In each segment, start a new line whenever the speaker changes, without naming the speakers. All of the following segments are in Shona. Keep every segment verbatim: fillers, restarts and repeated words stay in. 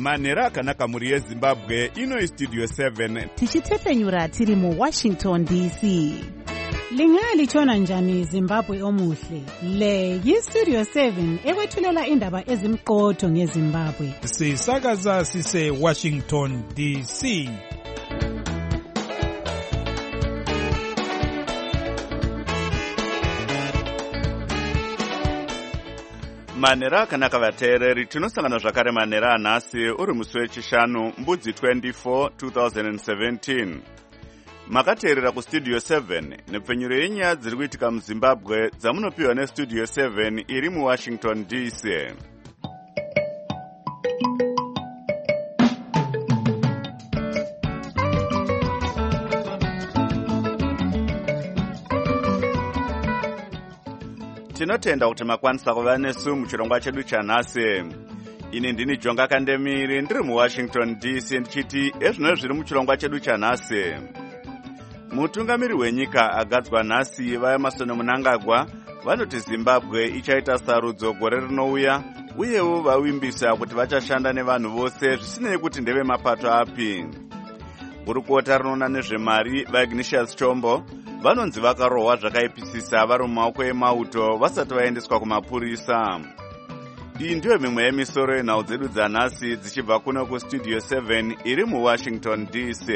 manhero akanaka mhuri yezimbabwe. Ino Studio seven
tichitepfenyura tiri muWashington D C.
Lingalitshona njani Zimbabwe omuhle? Le yiStudio seven ekwethulela indaba ezimqotho ngeZimbabwe.
Sisakaza sise Washington D C.
manhero akanaka vateereri, tinosangana zvakare manhero anhasi uri musi wechishanu mbudzi twenty-four twenty seventeen. Makateerera kuStudio seven nepfenyuro yenyaya dziri kuitika muZimbabwe dzamunopiwa neStudio seven iri muWashington D C. Tinotenda kuti makwanisa kuva nesu muchirongwa chedu chanhasi. Ini ndini Jonga Kandemiri ndiri muWashington D C ndichiti ezvino zviri muchirongwa chedu chanhasi. Mutungamiri wenyika agadzwa nhasi vaEmerson Mnangagwa vanoti Zimbabwe ichaita sarudzo gore rinouya, uyewo vavimbisa kuti vachashanda nevanhu vose zvisinei kuti ndeve mapato api. Gurukota rinoona nezvemari vaIgnatius Chombo vanonzi vakarohwa zvakaipisisa vari mumaoko emauto vasati vaendeswa kumapurisa. Iyi ndiyo mimwe yemisoro yenhau dzedu dzanhasi dzichibva kuno kuStudio seven iri muWashington D C.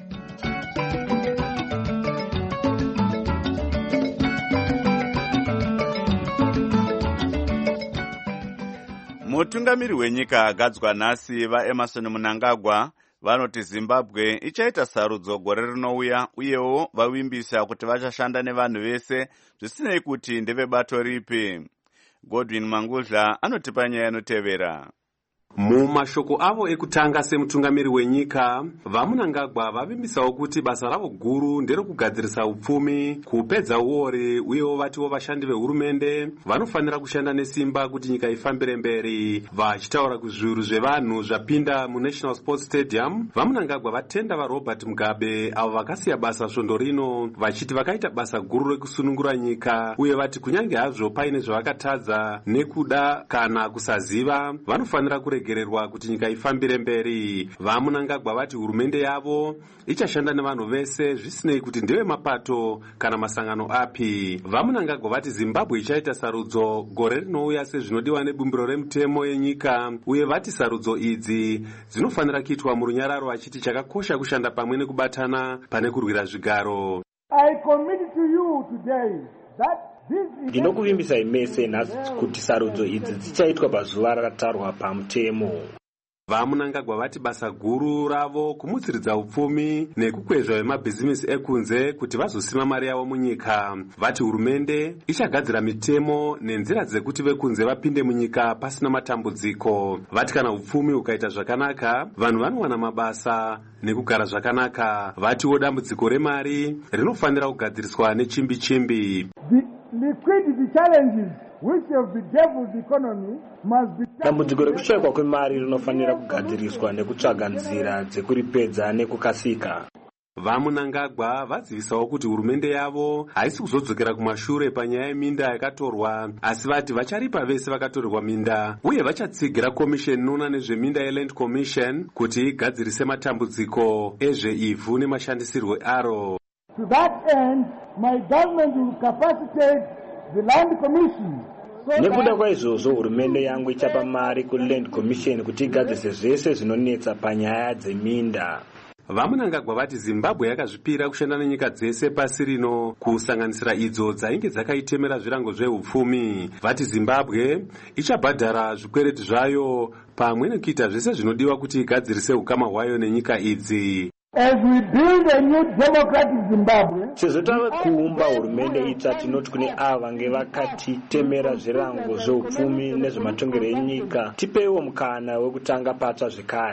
Mutungamiri wenyika agadzwa nhasi vaEmerson Mnangagwa vanoti Zimbabwe ichaita sarudzo gore rinouya, uyewo vavimbisa kuti vachashanda nevanhu vese zvisinei kuti ndevebato ripi. Godwin Mangudla anotipa nyaya inotevera.
Mumashoko avo ekutanga semutungamiri wenyika, vaMnangagwa vavimbisawo kuti basa ravo guru nderokugadzirisa upfumi, kupedza uore, uyewo vatiwo vashandi vehurumende vanofanira kushanda nesimba kuti nyika ifambire mberi. Vachitaura kuzviuru zvevanhu zvapinda muNational Sports Stadium, vaMnangagwa vatenda vaRobert Mugabe avo vakasiya basa svondo rino, vachiti vakaita basa guru rekusunungura nyika, uye vati kunyange hazvo paine zvavakatadza nekuda kana kusaziva, vanofanira kure gererwa kuti nyika ifambire mberi. VaMnangagwa vati hurumende yavo ichashanda nevanhu vese zvisinei kuti ndeve mapato kana masangano api. VaMnangagwa vati Zimbabwe ichaita sarudzo gore rinouya sezvinodiwa nebumbiro remutemo yenyika, uye vati sarudzo idzi dzinofanira kuitwa murunyararo, vachiti chakakosha kushanda pamwe nekubatana pane kurwira zvigaro.
I commit to you today that
ndinokuvimbisai mese nhasi kuti sarudzo idzi dzichaitwa pazuva rakatarwa pamutemo.
VaMnangagwa vati basa guru ravo kumutsiridza upfumi nekukwezva vemabhizimisi ekunze kuti vazosima mari yavo munyika. Vati hurumende ichagadzira mitemo nenzira dzekuti vekunze vapinde munyika pasina matambudziko. Vati kana upfumi ukaita zvakanaka, vanhu vanowana mabasa nekugara zvakanaka. Vatiwo dambudziko remari rinofanira kugadziriswa nechimbi chimbi.
Liquidity challenges which have bedeviled the economy must be
dambudziko rekushaikwa kwemari rinofanira kugadziriswa nekutsvaga nzira dzekuripedza nekukasika.
VaMnangagwa vadzivisawo kuti hurumende yavo haisi kuzodzokera kumashure panyaya yeminda yakatorwa, asi vati vacharipa vese vakatorerwa minda, uye vachatsigira komisheni inoona nezveminda yeLand Commission kuti igadzirise matambudziko ezveivhu nemashandisirwo aro.
To that end, my government will capacitate the Land Commission.
Nekuda kwaizvozvo hurumende yangu ichapa mari kuLand Commission kuti igadzirise zvese zvinonetsa panyaya dzeminda.
VaMnangagwa vati Zimbabwe yakazvipira kushanda nenyika dzese pasi rino, kusanganisira idzo dzainge dzakaitemera zvirango zveupfumi. Vati Zimbabwe ichabhadhara zvikwereti zvayo pamwe nekuita zvese zvinodiwa kuti igadzirise ukama hwayo nenyika idzi.
As we build a new democratic Zimbabwe,
sezvo tava kuumba hurumende itsva, tinoti kune ava vange vakatitemera zvirango zveupfumi nezvematongero enyika, tipeiwo mukana wekutanga patsva zvekare.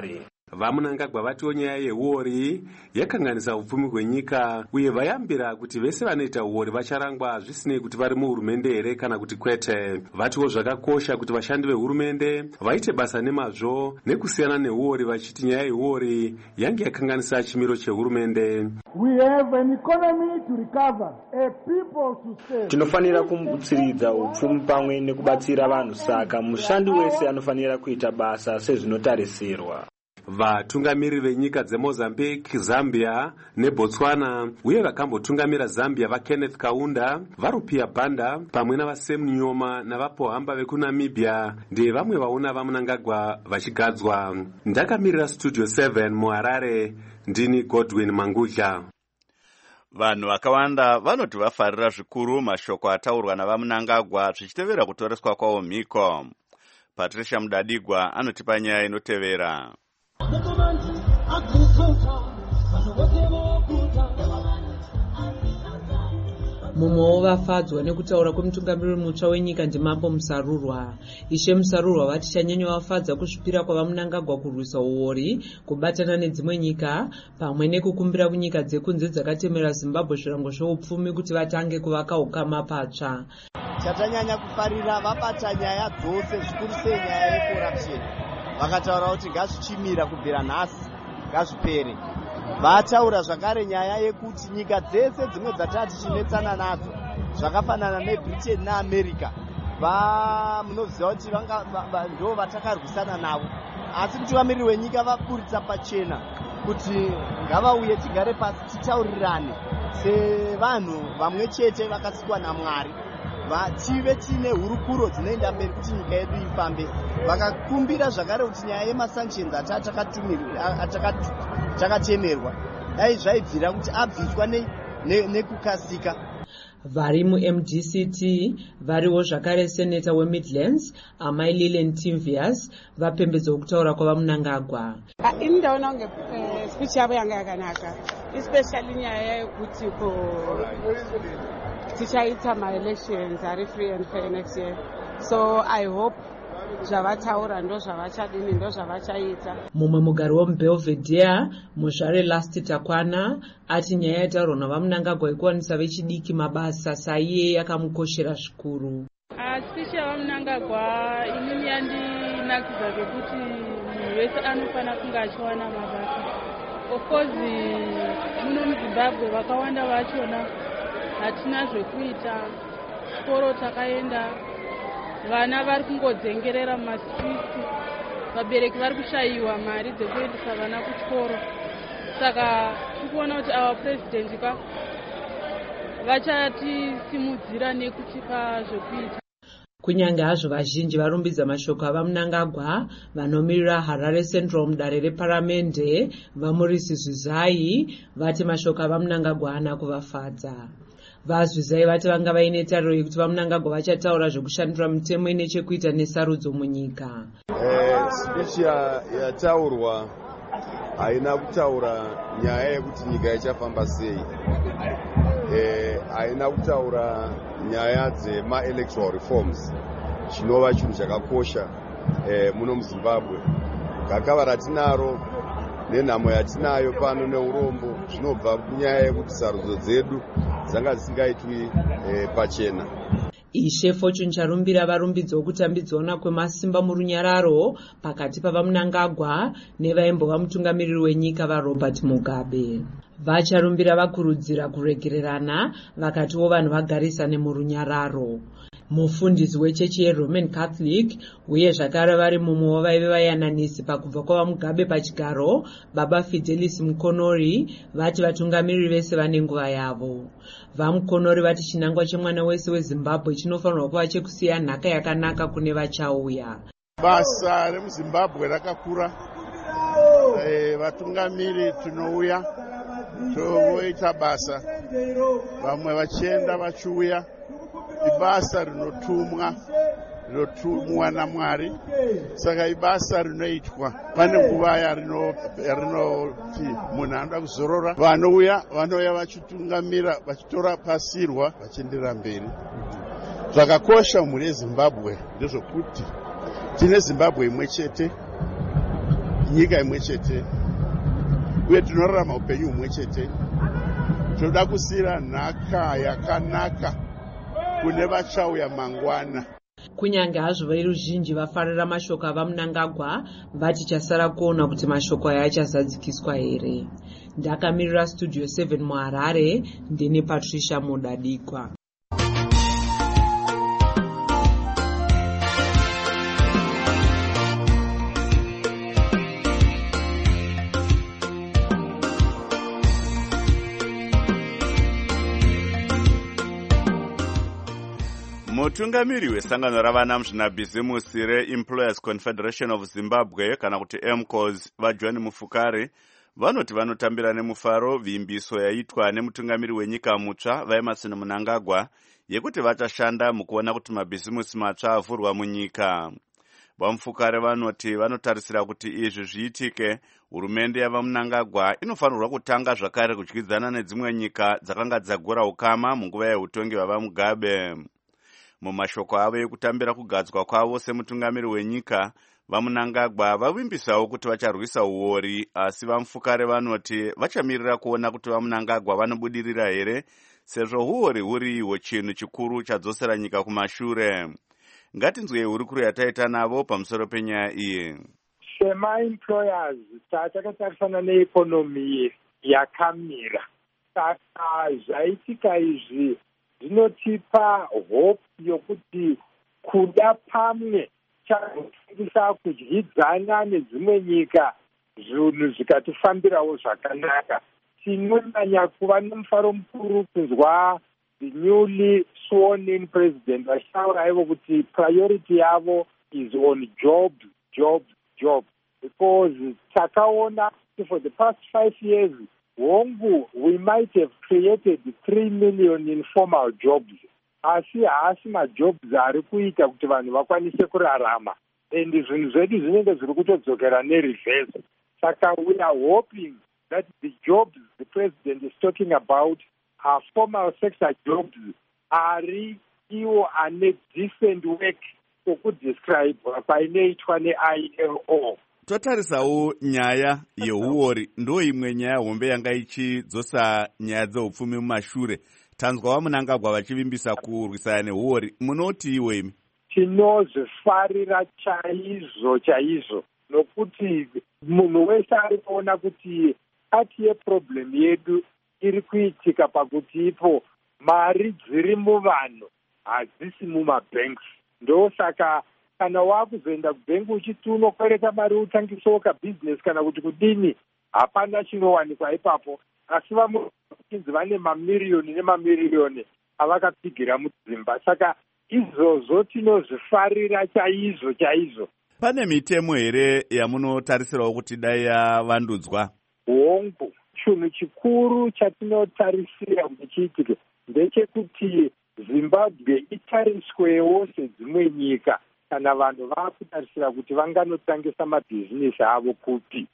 Vamunangagwa vatiwo nyaya yeuori yakanganisa upfumi hwenyika uye vayambira kuti vese vanoita uori vacharangwa zvisinei kuti vari muhurumende here kana kuti kwete. Vatiwo zvakakosha kuti vashandi vehurumende vaite basa nemazvo nekusiyana neuori, vachiti nyaya yeuori yange yakanganisa chimiro chehurumende.
We have an economy to recover, a people to save.
Tinofanira kumutsiridza upfumi pamwe nekubatsira vanhu, saka mushandi wese anofanira kuita basa sezvinotarisirwa.
Vatungamiriri venyika dzeMozambique, Zambia neBotswana uye vakambotungamira Zambia vaKenneth Kaunda, vaRupia Banda pamwe navaSam Nujoma navaPohamba vekuNamibia ndiye vamwe vaona Vamunangagwa vachigadzwa. Ndakamirira Studio seven muHarare, ndini Godwin Mangudya.
Vanhu vakawanda vanoti vafarira zvikuru mashoko ataurwa naVamunangagwa zvichitevera kutoreswa kwawo mhiko. Patricia Mudadigwa anotipa nyaya inotevera.
Mumwe wavafadzwa nekutaura kwemutungamiriri mutsva wenyika ndiMambo Musarurwa. Ishe Musarurwa vati chanyanya wafadza kuzvipira kwavamunangagwa kurwisa uori, kubatana nedzimwe nyika pamwe nekukumbira kunyika dzekunze dzakatemera Zimbabwe zvirango zveupfumi kuti vatange kuvaka ukama patsva.
Chatanyanya kufarira vabata nyaya dzose zvikuru sei nyaya yecorruption. Vakataura kuti ngazvichimira kubvira nhasi ngazvipere. Vataura zvakare nyaya yekuti nyika dzese dzimwe dzatati chinetsana nadzo zvakafanana neBritain neAmerica munoziva kuti ndo vatakarwisana navo, asi mutungamiriri wenyika vaburitsa pachena kuti ngavauye tigare pasi titaurirane sevanhu vamwe chete vakasikwa naMwari, tive tine hurukuro dzinoenda mberi kuti nyika yedu ifambe. Vakakumbira zvakare kuti nyaya yemasanctions atakatemerwa dai zvaibvira kuti abviswa nekukasika.
Vari muM D C T variwo zvakare seneta weMidlands Amai Lilian Timvias vapembedza kutaura kwavamunangagwa.
Ini ndaona kunge speech yavo yanga yakanaka, especially nyaya yekuti tichaita ma-elections ari free and fair next year, so I hope zvavataura ndo zvavachadini ndo zvavachaita.
Mumwe mugari womuBelvedere muzvare Lasti Takwana ati nyaya yataurwa navamunangagwa ikuwanisa vechidiki mabasa saiye yakamukoshera zvikuru.
Speech yavamunangagwa inini yandinakidza zvekuti munhu wese anofana kunge achiwana mabasa. Of course muno muZimbabwe vakawanda vachona hatina zvekuita, chikoro takaenda vana vari kungodzengerera mumastriti, vabereki vari kushayiwa mari dzekuendesa vana kuchikoro. Saka tikuona kuti our president ka vachatisimudzira nekutipa zvekuita.
Kunyange hazvo vazhinji varumbidza mashoko avamunangagwa, vanomirira Harare Central mudare reparamende vaMorisi Zwizai vati mashoko avamunangagwa haana kuvafadza. VaZwizai vati vanga vaine tariro yekuti vamunangagwa vachataura zvekushandura mitemo ine chekuita nesarudzo munyika.
Eh, speech yataurwa haina kutaura nyaya yekuti nyika ichafamba sei. Eh, haina kutaura nyaya dzema-electoral reforms, chinova chinhu chakakosha eh, muno muZimbabwe. Gakava ratinaro nenhamo yatinayo pano neurombo zvinobva kunyaya yekuti sarudzo dzedu dzanga dzisingaitwi eh, pachena.
Ishe Fortune charumbira varumbidzo kutambidzana kwemasimba murunyararo pakati pavamunangagwa nevaimbova mutungamiriri wenyika vaRobert Mugabe. Vacharumbira vakurudzira kuregererana vakatiwo vanhu vagarisane murunyararo. Mufundisi wechechi yeRoman Catholic uye zvakare vari mumwe wavaive vayananisi pakubva kwavaMugabe pachigaro, Baba Fidelis Mukonori vati vatungamiriri vese vane nguva yavo. VaMukonori vati chinangwa chemwana wese weZimbabwe chinofanirwa kuva chekusiya nhaka yakanaka kune vachauya.
Basa remuZimbabwe rakakura. E, vatungamiri tinouya toita basa, vamwe vachienda vachiuya. Ibasa rinotumwa rinotumwa naMwari, saka ibasa rinoitwa. Pane nguva yarinoti munhu anoda kuzorora, vanouya vanouya vachitungamira vachitora pasirwa vachienderera mberi. Zvakakosha mhuri yeZimbabwe ndezvokuti tine Zimbabwe imwe chete, nyika imwe chete uye tinorarama upenyu humwe chete. Tinoda kusiyira nhaka yakanaka kune vachauya mangwana.
Kunyange hazvo veruzhinji vafarira mashoko ava Mnangagwa, vati chasara kuona kuti mashoko aya achazadzikiswa here. Ndakamirira Studio seven muHarare, ndini Patricia Mudadikwa.
Mutungamiri wesangano ravana muzvinabhizimusi reEmployers Confederation of Zimbabwe kana kuti M C O S vaJohn Mufukare vanoti vanotambira nemufaro vimbiso yaitwa nemutungamiri wenyika mutsva vaEmmerson Mnangagwa yekuti vachashanda mukuona kuti mabhizimusi matsva avhurwa munyika. VaMufukare vanoti vanotarisira kuti izvi zviitike, hurumende yavaMnangagwa inofanirwa kutanga zvakare kudyidzana nedzimwe nyika dzakanga dzagura ukama munguva yeutongi hwavaMugabe. Mumashoko avo ekutambira kugadzwa kwavo semutungamiri wenyika, vaMnangagwa vavimbisawo kuti vacharwisa uori, asi vaMufukare vanoti vachamirira kuona kuti vaMnangagwa vanobudirira here, sezvo uori huri ihwo chinhu chikuru chadzosera nyika kumashure. Ngatinzwei hurukuro yataita navo pamusoro penyaya iyi.
Sema-employers takatarisana neekonomi yakamira, saka zvaitika izvi zvinotipa hope yokuti kuda pamwe chazofundisa kudyidzana nedzimwe nyika zvinhu zikatifambirawo zvakanaka. Tinonyanya kuva nomufaro mukuru kunzwa the newly sworn in president vachitaura aivo kuti priority yavo is on jobs, jobs, jobs, because takaona for the past five years hongu we might have created three million informal jobs, asi haasi majobs ari kuita kuti vanhu vakwanise kurarama, and zvinhu zvedu zvinenge zviri kutodzokera nereverse. Saka we are hoping that the jobs the president is talking about are formal sector jobs, ari iwo ane decent work okudescribwa painoitwa ne-I L O.
Totarisawo nyaya yeuori ndo imwe nyaya hombe yanga ichidzosa nyaya dzeupfumi mumashure. Tanzwa vaMnangagwa vachivimbisa kurwisana neuori, munoti iwe imi?
Tinozvifarira chaizvo chaizvo, nokuti munhu wese ari kuona kuti ati yeproblem yedu iri kuitika pakuti ipo mari dziri muvanhu hadzisi mumabanks. Ndosaka kana wakuzoenda kubhengi uchiti unokwereta mari utangisewo kabhizinesi kana kuti kudini, hapana chinowanikwa ipapo, asi vamuchinzi vane mamiriyoni nemamiriyoni avakapigira mudzimba. Saka izvozvo tinozvifarira chaizvo chaizvo.
Pane mitemo here yamunotarisirawo kuti dai yavandudzwa?
Hongu, chinhu chikuru chatinotarisira kuti chiitike ndechekuti Zimbabwe itariswewo sedzimwe nyika kana vanhu vakutarisira kuti vanganotangisa mabhizinesi avo kupi.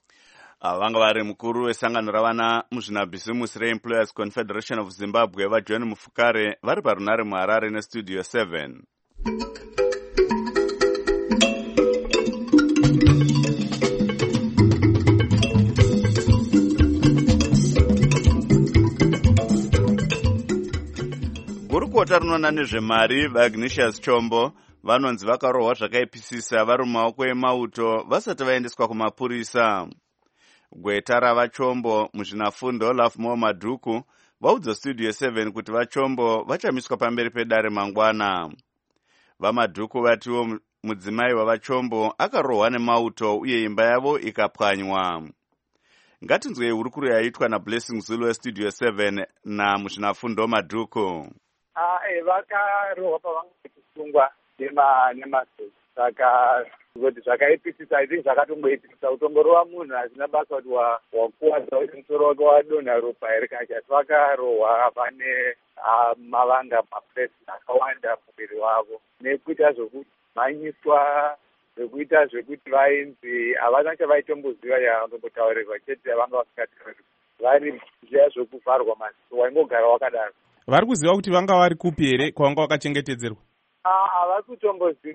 Vanga vari mukuru wesangano ravana muzvinabhizimusi reEmployers Confederation of Zimbabwe vaJohn Mufukare vari parunare muHarare neStudio seven. Gurukota rinoona nezvemari vaIgnatius Chombo vanonzi vakarohwa zvakaipisisa vari mumaoko emauto vasati vaendeswa kumapurisa. Gweta ravaChombo muzvinafundo Olaf Mo Madhuku vaudza Studio seven kuti vaChombo vachamiswa pamberi pedare mangwana. VaMadhuku vatiwo mudzimai wavaChombo akarohwa nemauto uye imba yavo ikapwanywa. Ngatinzwei hurukuro yaitwa naBlessing Zulu weStudio seven namuzvinafundo Madhuku.
Ah, vakarohwa pavangasungwa nema nemasozi. Saka kuti zvakaipisisa I think zvakatongoipisisa kutongorohwa munhu asina basa kuti wakuwadza kuti musoro wake wadonha ropa here kachati vakarohwa pane mavanga mapuresi akawanda muviri wavo nekuita zvekumhanyiswa zvekuita zvekuti vainzi havana chavaitomboziva yavangombotaurirwa chete vanga vasikatauri vari zviya zvokuvharwa masiku waingogara wakadaro.
Vari kuziva kuti vanga vari kupi here kwavanga vakachengetedzerwa?
Havari kutomboziva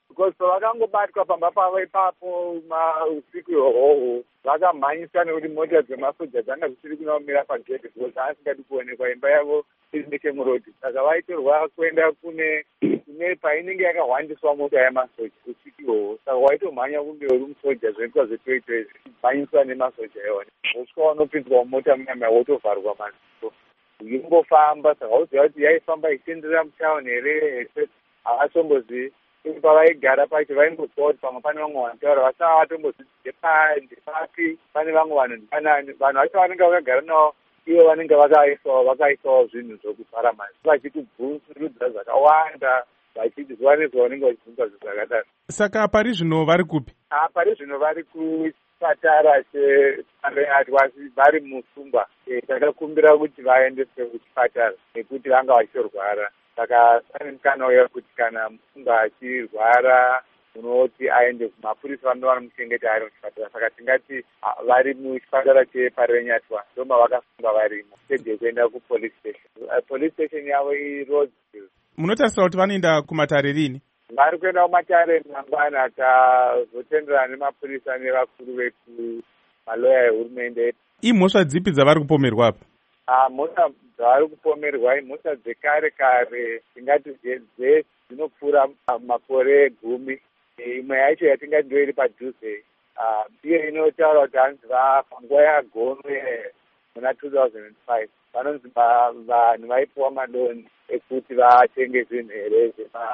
because pavakangobatwa pamba pavo ipapo usiku ihwohwo vakamhanyisa nekuti mota dzemasoja dzanga dzisiri kunaumira pagedhi because asingadi kuonekwa imba yavo iri nechemurodhi. Saka vaitorwa kuenda kune kune painenge yakahwandiswa mota yemasoja usiku ihwohwo. Saka waitomhanya kunge uri musoja zvinoitwa zvetoito izvi mhanyiswa nemasoja iwone. Vosvika vanopinzwa mumota munyama wotovharwa maziso imbofamba. Saka uziva kuti yaifamba ichienderera mutauni here havasombozivi. Pavaigara pacho vaimbozwa kuti pamwe pane vamwe vanotaura vasava vatombozivi ndepapi pane vamwe vanhu ndipanani. Vanhu vacho vanenge vakagara navo ivo vanenge vakaisawo vakaisawo zvinhu zvokuvhara mazi vachitubvunzurudza zvakawanda vachiti zuva nezuva vanenge vachibvunza zvinhu zvakadaro.
Saka pari zvino vari kupi?
Pari zvino vari kuchipatara cheAtwasi vari musungwa. Takakumbira kuti vaendeswe kuchipatara nekuti vanga vachitorwara. Saka pane mukana uya kuti kana musungwa achirwara unoti aende kumapurisa vanenge vanomuchengeta ari muchipatara. Saka tingati vari muchipatara cheparenyatwa ndoma vakasunga varimo stage yekuenda kupolice station. Police station yavo iRodsville.
Munotarisira kuti vanoenda kumatare rini?
Vari kuenda kumatare mangwana akazotenderana nemapurisa nevakuru veku maloya ehurumende.
Imhosva dzipi dzavari kupomerwa apa?
Mhosva dzavari kupomerwa imhosva dzekare kare tingati dzinopfuura makore gumi. Imwe yacho yatingati ndo iri padhuze iyo inotaura kuti hanzi panguva yagonwe muna two thousand five vanonzi vanhu vaipiwa madoni ekuti vatenge zvinhu here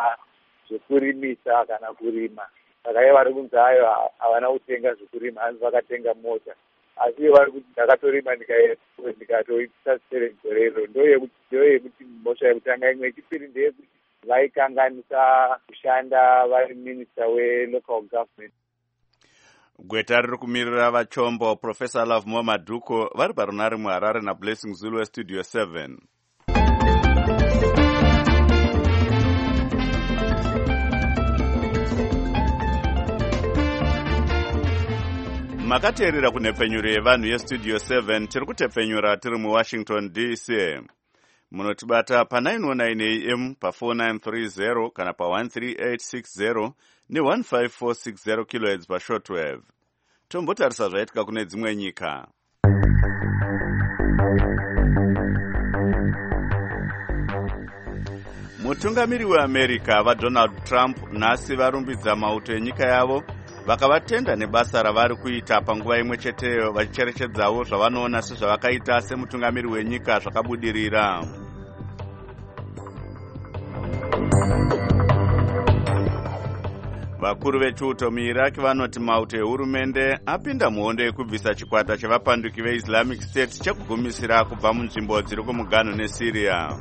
zvekurimisa kana kurima. Saka iye vari kunzi ayo havana kutenga zvekurima hanzi vakatenga mota. Asi iye vari kuti ndakatorima ndikatoitisa sere gore iro. Ndo yekuti mhosva yekutanga. Imwe yechipiri ndeyekuti vaikanganisa kushanda vari minista welocal government.
Gweta riri kumirira vachombo Professor Love Mo Maduko vari parunare muHarare naBlessing Zulu weStudio seven. Makateerera kunhepfenyuro yevanhu yeStudio seven. Tiri kutepfenyura tiri muWashington D C. Munotibata pa nine oh nine A M pa four nine three zero kana pa one three eight six zero ne one five four six zero kilohertz pa shortwave. Tombotarisa zvaitika kune dzimwe nyika. Mutungamiri weAmerica vaDonald Trump nhasi varumbidza mauto enyika yavo vakavatenda nebasa ravari kuita panguva imwe cheteyo vachicherechedzawo zvavanoona sezvavakaita semutungamiri wenyika zvakabudirira. Vakuru vechiuto muIraq vanoti mauto ehurumende apinda muhondo yekubvisa chikwata chevapanduki veIslamic State chekugumisira kubva munzvimbo dziri kumuganhu neSyria.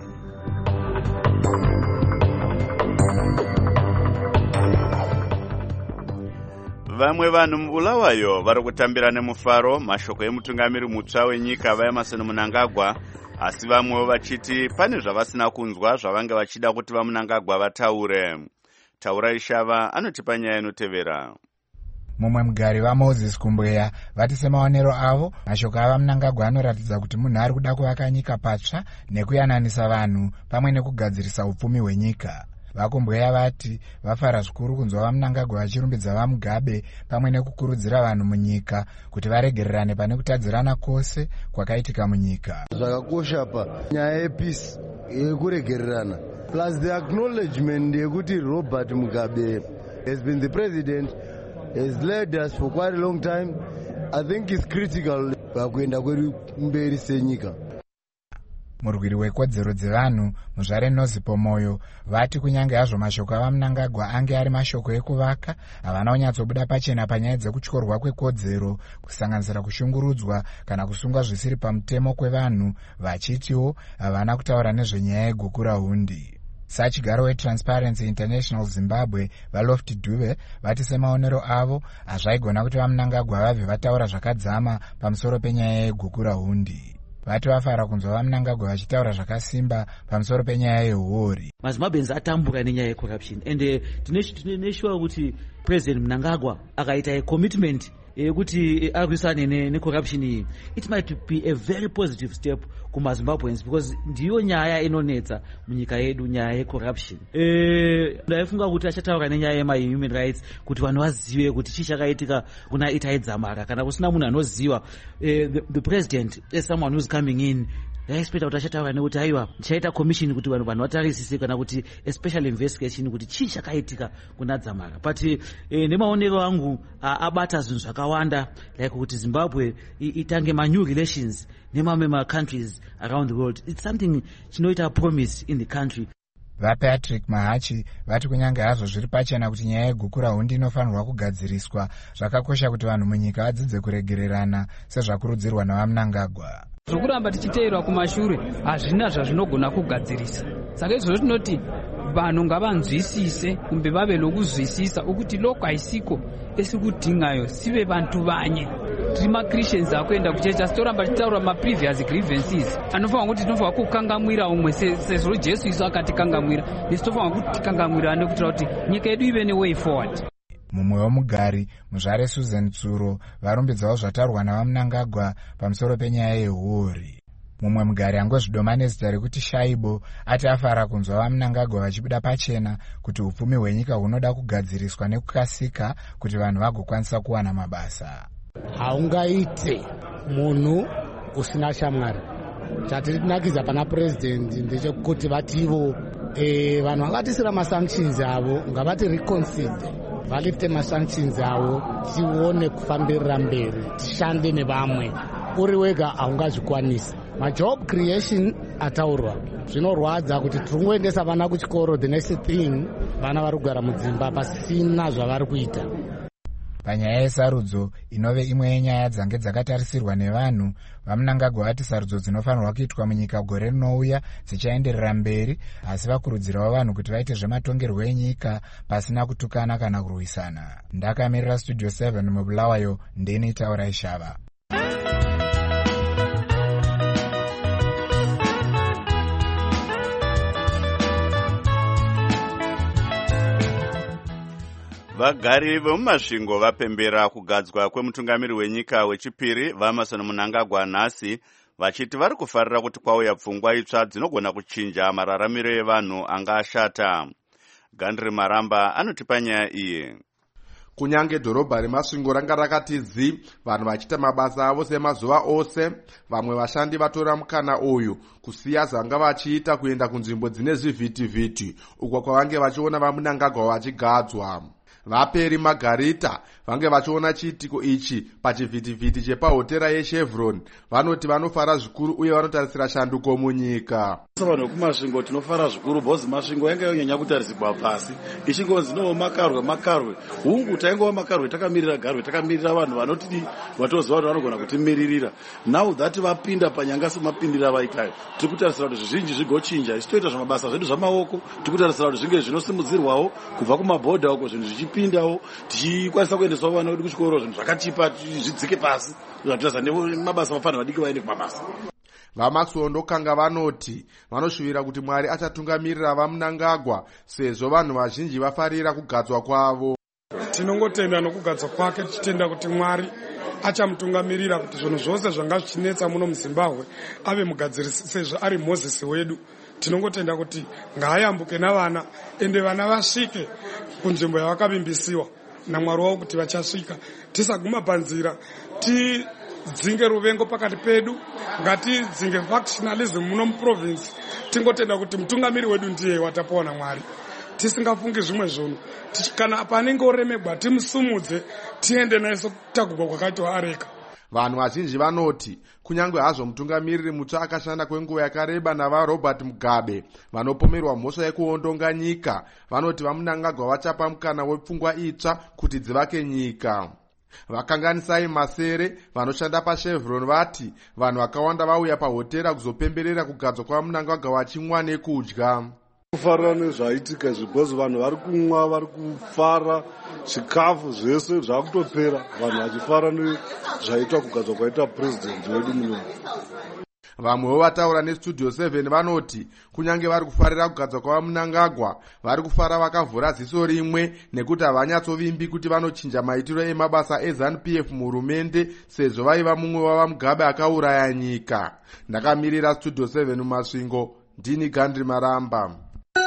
Vamwe vanhu muBulawayo vari kutambira nemufaro mashoko emutungamiri mutsva wenyika vaEmerson Mnangagwa, asi vamwewo vachiti pane zvavasina kunzwa zvavanga vachida kuti vaMnangagwa vataure. Taura Ishava anotipa nyaya inotevera.
Mumwe mugari vaMoses Kumbweya vati semaonero avo mashoko ava Mnangagwa anoratidza kuti munhu ari kuda kuvaka nyika patsva nekuyananisa vanhu pamwe nekugadzirisa upfumi hwenyika. Vakumbweya vati vafara zvikuru kunzwa vaMnangagwa vachirumbidza vaMugabe pamwe nekukurudzira vanhu munyika kuti varegererane pane kutadzirana kwose kwakaitika munyika.
Zvakakosha pa nyaya yepeace yekuregererana plus the acknowledgement yekuti Robert Mugabe has been the president, has led us for quite a long time. I think it's critical pakuenda kwedu mberi senyika.
Murwiri wekodzero dzevanhu muzvare Nozipo Moyo vati kunyange hazvo mashoko avaMnangagwa ange ari mashoko ekuvaka, havana kunyatsobuda pachena panyaya dzekutyorwa kwekodzero, kusanganisira kushungurudzwa kana kusungwa zvisiri pamutemo kwevanhu, vachitiwo havana kutaura nezvenyaya yegukura hundi. Sachigaro weTransparency International Zimbabwe vaLofty Dube vati semaonero avo hazvaigona kuti vaMnangagwa vabve vataura zvakadzama pamusoro penyaya yegukura hundi. Vati vafara kunzwa vaMnangagwa vachitaura zvakasimba pamusoro penyaya yehuori.
maZimbabweans atambuka nenyaya yecorruption and tine sure kuti President Mnangagwa akaita commitment yekuti arwisane necorruption iyi, it might be a very positive step kumazimbabweans because ndiyo nyaya inonetsa munyika yedu, nyaya yecorruption. Ndaifunga kuti achataura nenyaya yemahuman rights kuti vanhu vazive kuti chii chakaitika kuna Itai Dzamara. Kana kusina munhu anoziva, the president as someone who's coming in, ndaispeta kuti achataura nekuti aiwa ndichaita commission kuti vanhu vanhu vatarisise kana kuti especially investigation kuti chii chakaitika kuna Dzamara. But eh, nemaonero angu abata zvinhu zvakawanda like kuti Zimbabwe itange ma-new relations nemamwe ma-countries around the world. It's something chinoita promise in the country.
vapatrick mahachi vati kunyange hazvo zviri pachena kuti nyaya yeguku rahundi inofanirwa kugadziriswa, zvakakosha kuti vanhu munyika vadzidze kuregererana sezvakurudzirwa navaMnangagwa.
Zvokuramba tichiteerwa kumashure hazvina zvazvinogona kugadzirisa. Saka izvozvo tinoti vanhu ngavanzwisise kumbe vave nokuzwisisa ukuthi lokhu haisiko esikudingayo, sive vantu vanye. Tiri maChristians akuenda kuchechi, sitoramba tichitaura ma-previous grievances anofanira kuti tinofanira kukangamwira umwe sezvo Jesu isu akatikangamwira, nesu tofanira kuti tikangamwirane kuitira kuti nyika yedu ive ne-way forward.
Mumwe womugari muzvare Susan Tsuro varumbidzawo zvataurwa navaMnangagwa pamusoro penyaya yehuori. Mumwe mugari angozvidoma nezita rekuti Shaibo ati afara kunzwa vaMnangagwa vachibuda pachena kuti upfumi hwenyika hunoda kugadziriswa nekukasika kuti vanhu vagokwanisa kuwana mabasa.
Haungaite munhu usina shamwari. Chatinakiza pana president ndechekuti vativo eh vanhu vangatisira ma-sanctions avo ngavati reconsider, valifte ma-sanctions avo tione kufambirira mberi, tishande nevamwe. Uri wega haungazvikwanisa. Ma-job creation ataurwa, zvinorwadza kuti tiri kungoendesa vana kuchikoro, the next thing vana vari kugara mudzimba pasina zvavari kuita.
Panyaya yesarudzo inove imwe yenyaya dzange dzakatarisirwa nevanhu, vaMnangagwa vati sarudzo dzinofanirwa kuitwa munyika gore rinouya dzichaenderera mberi, asi vakurudzirawo vanhu kuti vaite zvematongerwo enyika pasina kutukana kana kurwisana. Ndakamirira Studio seven mubulawayo, ndini Taura Ishava.
Vagari vemumasvingo vapembera kugadzwa kwemutungamiri wenyika wechipiri vaEmmerson Mnangagwa nhasi, vachiti vari kufarira kuti kwauya pfungwa itsva dzinogona kuchinja mararamiro evanhu anga ashata. Gandri Maramba anotipa nyaya iyi.
Kunyange dhorobha remasvingo ranga rakati zi, vanhu vachiita mabasa avo semazuva ose, vamwe vashandi vatora mukana uyu kusiya zvanga vachiita kuenda kunzvimbo dzine zvivhitivhiti uko kwavange vachiona vaMnangagwa vachigadzwa. Vaperi Margarita vange vachiona chiitiko ichi pachivhitivhiti chepahotera yeChevron vanoti vanofara zvikuru uye vanotarisira shanduko munyika.
Vanhu kumasvingo tinofara zvikuru, bhozi masvingo yanga yonyanya kutarisirwa pasi, ichingonzi no makarwe makarwe hungu taingova makarwe takamirira garwe takamirira vanhu vanoti vatoziva kuti vanogona kutimiririra. Now that vapinda panyanga semapindira vaitayo, tiri kutarisira kuti zvizhinji zvigochinja, ichitoita zvamabasa zvedu zvamaoko, tiri kutarisira kuti zvinge zvinosimudzirwawo kubva kumabhodha uko zvinhu zvichipindawo, tichikwanisa kuendeswa vana vedu kuchikoro, zvinhu zvakatipa zvidzike pasi, zvatiratidza nemabasa mafana vadiki vaende kumabasa.
VaMasondo kanga vanoti vanoshuvira kuti Mwari achatungamirira vaMnangagwa sezvo vanhu vazhinji vafarira kugadzwa kwavo.
Tinongotenda nokugadzwa kwake, tichitenda kuti Mwari achamutungamirira kuti zvinhu zvose zvanga zvichinetsa muno muZimbabwe ave mugadzirisi sezvo ari Mozisi wedu. Tinongotenda kuti ngaayambuke navana ende vana vasvike kunzvimbo yavakavimbisiwa naMwari wavo kuti vachasvika. Tisaguma panzira ti dzinge ruvengo pakati pedu, ngatidzinge factionalism muno muprovince. Tingotenda kuti mutungamiri wedu ndiye watapiwa naMwari. Tisingafungi zvimwe zvinhu, kana panenge oremegwa timusumudze tiende naye sokutagurwa kwakaitwa areka.
Vanhu vazhinji vanoti kunyange hazvo mutungamiriri mutsva akashanda kwenguva yakareba navaRobert Mugabe vanopomerwa mhosva yekuondonga nyika, vanoti vaMnangagwa vachapa mukana wepfungwa itsva kuti dzivake nyika. Vakanganisai Masere vanoshanda paChevron vati vanhu vakawanda vauya pahotera kuzopemberera kugadzwa kwaMnangagwa vachimwa nekudya.
Kufarira nezvaitika zvibhozi, vanhu vari kumwa, vari kufara, chikafu zvese zvakutopera, vanhu vachifara nezvaitwa kugadzwa kwaita president wedu muno.
Vamwewo vataura nestudio seven vanoti kunyange vari kufarira kugadzwa kwava Mnangagwa, vari kufara vakavhura ziso rimwe nekuti havanyatsovimbi kuti vanochinja maitiro emabasa eZANU P F muhurumende sezvo vaiva mumwe wava Mugabe akauraya nyika. Ndakamirira studio seven mumasvingo, ndini Gandri Maramba.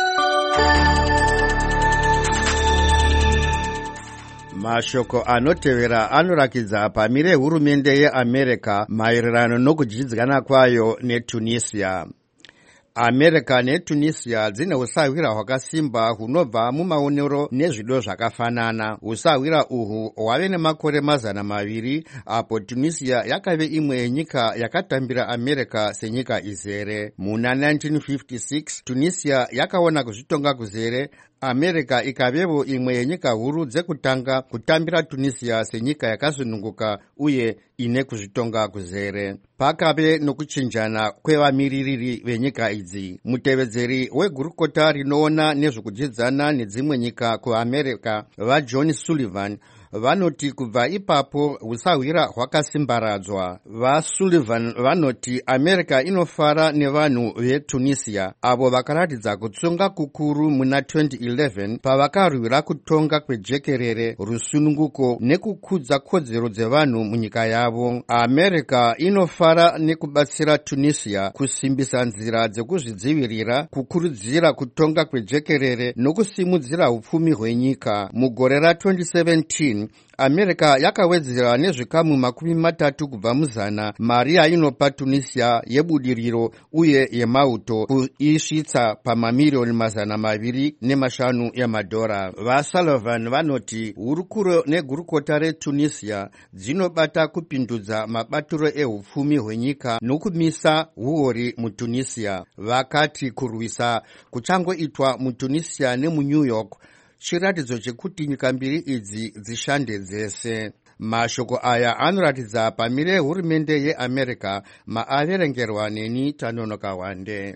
Mashoko anotevera anorakidza pamire hurumende yeAmerica maererano nokudyidzana kwayo neTunisia. America neTunisia dzine usawira hwakasimba hunobva mumaonero nezvido zvakafanana. Usawira uhu hwave nemakore mazana maviri apo Tunisia yakave imwe yenyika yakatambira America senyika izere. Muna nineteen fifty-six Tunisia yakaona kuzvitonga kuzere, America ikavevo imwe yenyika huru dzekutanga kutambira Tunisia senyika yakasununguka uye ine kuzvitonga kuzere. Pakave nokuchinjana kwevamiririri venyika idzi. Mutevedzeri wegurukota rinoona nezvokudyidzana nedzimwe nyika kuAmerica vaJohn Sullivan vanoti kubva ipapo usawira hwakasimbaradzwa. VaSullivan vanoti America inofara nevanhu veTunisia avo vakaratidza kutsunga kukuru muna twenty eleven pavakarwira kutonga kwejekerere, rusununguko nekukudza kodzero dzevanhu munyika yavo. America inofara nekubatsira Tunisia kusimbisa nzira dzekuzvidzivirira, kukurudzira kutonga kwejekerere nokusimudzira upfumi hwenyika. Mugore ra twenty seventeen America yakawedzera nezvikamu makumi matatu kubva muzana mari yainopa Tunisia yebudiriro uye yemauto kuisvitsa pamamiliyoni mazana maviri nemashanu emadhora. VaSullivan vanoti hurukuro negurukota reTunisia dzinobata kupindudza mabatiro ehupfumi hwenyika nokumisa huori muTunisia. Vakati kurwisa kuchangoitwa muTunisia nemuNew York chiratidzo chekuti nyika mbiri idzi dzishande dzese. Mashoko aya anoratidza pamire hurumende yeAmerica maaverengerwa neni Tanonoka Wande.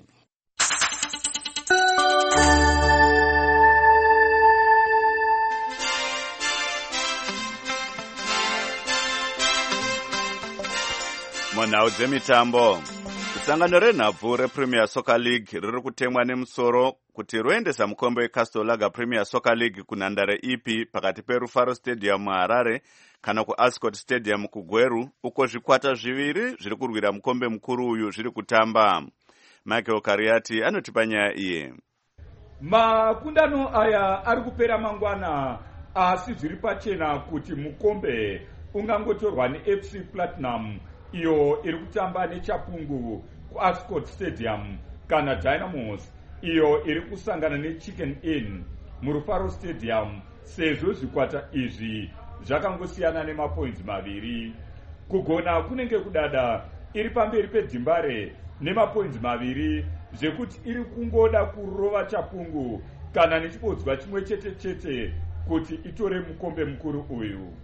Munhau dzemitambo. Sangano renhabvu rePremier Soccer League riri kutemwa nemusoro kuti roendesa mukombe weCastle Lager Premier Soccer League kunhandare ipi pakati peRufaro Stadium muHarare kana kuAscot Stadium kuGweru, uko zvikwata zviviri zviri kurwira mukombe mukuru uyu zviri kutamba. Michael Kariati anotipa nyaya iye.
Makundano aya ari kupera mangwana, asi zviri pachena kuti mukombe ungangotorwa neF C Platinum iyo iri kutamba neChapungu kuAscot Stadium kana Dynamos iyo iri kusangana neChicken Inn muRufaro Stadium, sezvo zvikwata izvi zvakangosiyana nemapoints maviri. Kugona kunenge kudada iri pamberi pedhimbare nemapoints maviri, zvekuti iri kungoda kurova Chapungu kana nechibodzwa chimwe chete chete kuti itore mukombe mukuru uyu.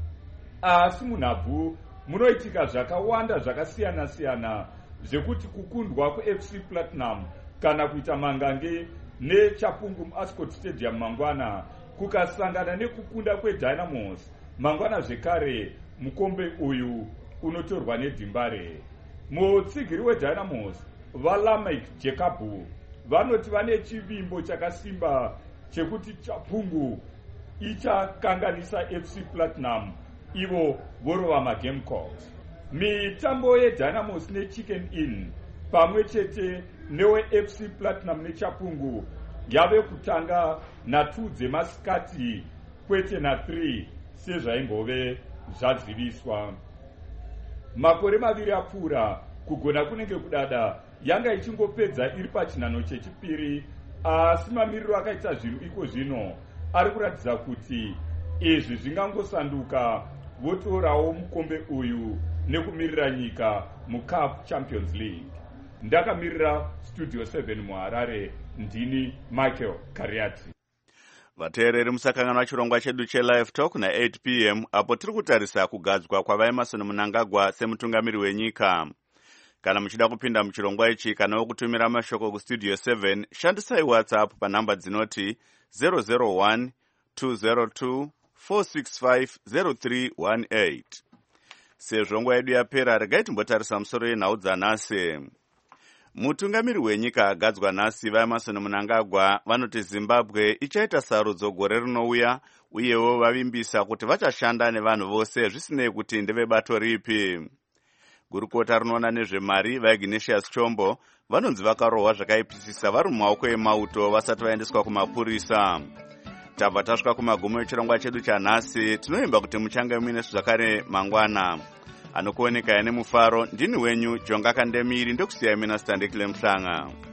Asi munhabvu munoitika zvakawanda zvakasiyana siyana, zvekuti kukundwa kuF C Platinum kana kuita mangange neChapungu muAscot Stadium mangwana kukasangana nekukunda kweDynamos mangwana zvekare, mukombe uyu unotorwa neDhimbare. Mutsigiri weDynamos vaLamek Jacob vanoti vane chivimbo chakasimba chekuti Chapungu ichakanganisa F C Platinum ivo vorova maGamecocks. Mitambo yeDynamos neChicken Inn pamwe chete neweF C Platinum neChapungu yave kutanga na2 dzemasikati kwete na3 sezvaimbove zvaziviswa. Makore maviri apfuura, kugona kunenge kudada yanga ichingopedza iri pachinhano chechipiri, asi mamiriro akaita zvinhu iko zvino ari kuratidza kuti izvi zvingangosanduka votorawo mukombe uyu nekumirira nyika muCAF Champions League. Ndakamirira Studio seven muHarare, ndini Michael Kariati.
Vateereri musakanganwa chirongwa chedu cheLive Talk na eight p m apo tiri kutarisa kugadzwa kwavaEmerson Mnangagwa semutungamiri wenyika. Kana muchida kupinda muchirongwa ichi kana kutumira mashoko kuStudio seven, shandisai WhatsApp panhamba dzinoti zero zero one two zero two four six five zero three one eight. Sezvo nguva yedu yapera, regai timbotarisa musoro yenhau dzanhasi. Mutungamiri wenyika agadzwa nhasi vaEmmerson Mnangagwa vanoti Zimbabwe ichaita sarudzo gore rinouya, uyewo vavimbisa kuti vachashanda nevanhu vose zvisinei kuti ndevebato ripi. Gurukota rinoona nezvemari vaIgnatius Chombo vanonzi vakarohwa zvakaipisisa vari mumaoko emauto vasati vaendeswa kumapurisa. Tabva tasvika kumagumo echirongwa chedu chanhasi. Tinoimba kuti muchange muine zvakare mangwana. Anokuoneka ine mufaro ndini wenyu Jonga Kandemiri, ndokusiyai mina Standekile Mhlanga.